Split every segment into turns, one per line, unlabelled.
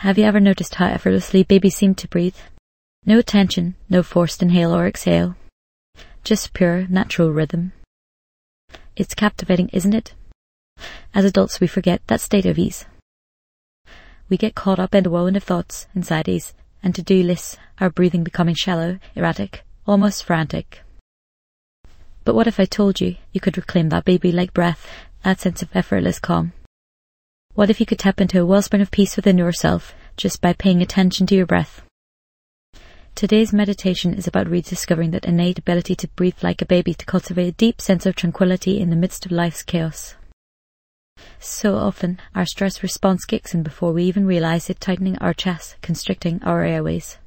Have you ever noticed how effortlessly babies seem to breathe? No tension, no forced inhale or exhale. Just pure, natural rhythm. It's captivating, isn't it? As adults, we forget that state of ease. We get caught up in the whirlwind of thoughts, anxieties, and to-do lists, our breathing becoming shallow, erratic, almost frantic. But what if I told you you could reclaim that baby-like breath, that sense of effortless calm? What if you could tap into a wellspring of peace within yourself just by paying attention to your breath? Today's meditation is about rediscovering that innate ability to breathe like a baby, to cultivate a deep sense of tranquility in the midst of life's chaos. So often, our stress response kicks in before we even realize it, tightening our chest, constricting our airways.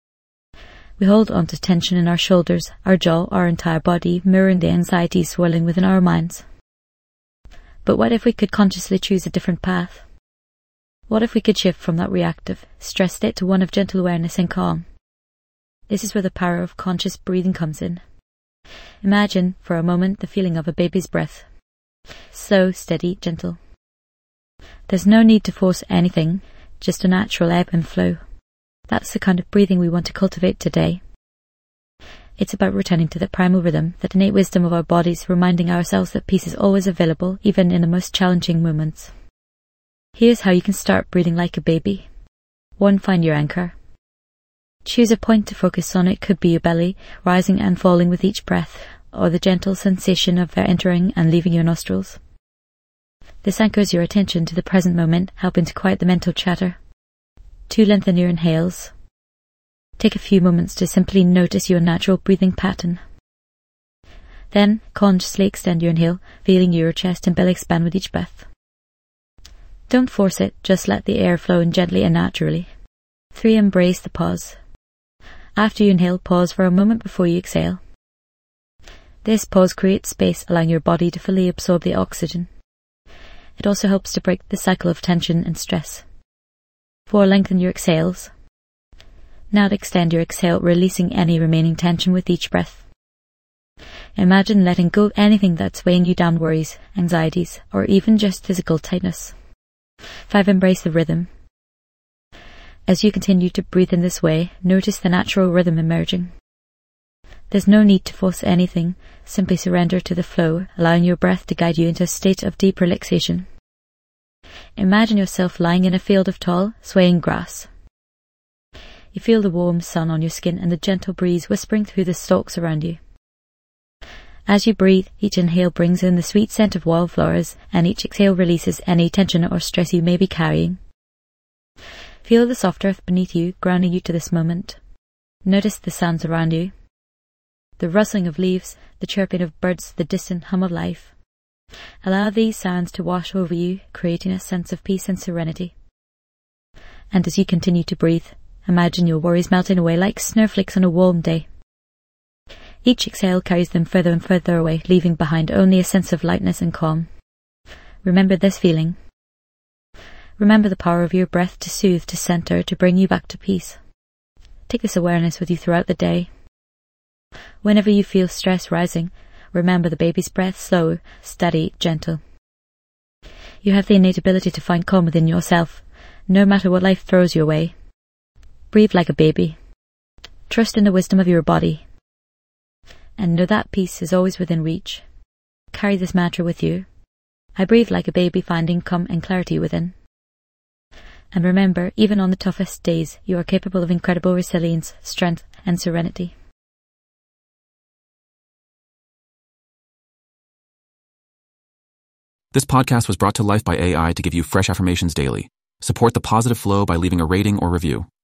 We hold on to tension in our shoulders, our jaw, our entire body, mirroring the anxiety swirling within our minds. But what if we could consciously choose a different path? What if we could shift from that reactive, stress state to one of gentle awareness and calm? This is where the power of conscious breathing comes in. Imagine, for a moment, the feeling of a baby's breath. Slow, steady, gentle. There's no need to force anything, just a natural ebb and flow. That's the kind of breathing we want to cultivate today. It's about returning to the primal rhythm, that innate wisdom of our bodies, reminding ourselves that peace is always available, even in the most challenging moments. Here's how you can start breathing like a baby. 1. Find your anchor. Choose a point to focus on. It could be your belly, rising and falling with each breath, or the gentle sensation of air entering and leaving your nostrils. This anchors your attention to the present moment, helping to quiet the mental chatter. 2. Lengthen your inhales. Take a few moments to simply notice your natural breathing pattern. Then, consciously extend your inhale, feeling your chest and belly expand with each breath. Don't force it, just let the air flow in gently and naturally. 3. Embrace the pause. After you inhale, pause for a moment before you exhale. This pause creates space, allowing your body to fully absorb the oxygen. It also helps to break the cycle of tension and stress. 4. Lengthen your exhales. Now to extend your exhale, releasing any remaining tension with each breath. Imagine letting go of anything that's weighing you down, worries, anxieties, or even just physical tightness. 5. Embrace the rhythm. As you continue to breathe in this way, notice the natural rhythm emerging. There's no need to force anything, simply surrender to the flow, allowing your breath to guide you into a state of deep relaxation. Imagine yourself lying in a field of tall, swaying grass. You feel the warm sun on your skin and the gentle breeze whispering through the stalks around you. As you breathe, each inhale brings in the sweet scent of wildflowers, and each exhale releases any tension or stress you may be carrying. Feel the soft earth beneath you, grounding you to this moment. Notice the sounds around you. The rustling of leaves, the chirping of birds, the distant hum of life. Allow these sounds to wash over you, creating a sense of peace and serenity. And as you continue to breathe, imagine your worries melting away like snowflakes on a warm day. Each exhale carries them further and further away, leaving behind only a sense of lightness and calm. Remember this feeling. Remember the power of your breath to soothe, to center, to bring you back to peace. Take this awareness with you throughout the day. Whenever you feel stress rising, remember the baby's breath, slow, steady, gentle. You have the innate ability to find calm within yourself, no matter what life throws your way. Breathe like a baby. Trust in the wisdom of your body. And know that peace is always within reach. Carry this mantra with you. I breathe like a baby, finding calm and clarity within. And remember, even on the toughest days, you are capable of incredible resilience, strength, and serenity.
This podcast was brought to life by AI to give you fresh affirmations daily. Support the positive flow by leaving a rating or review.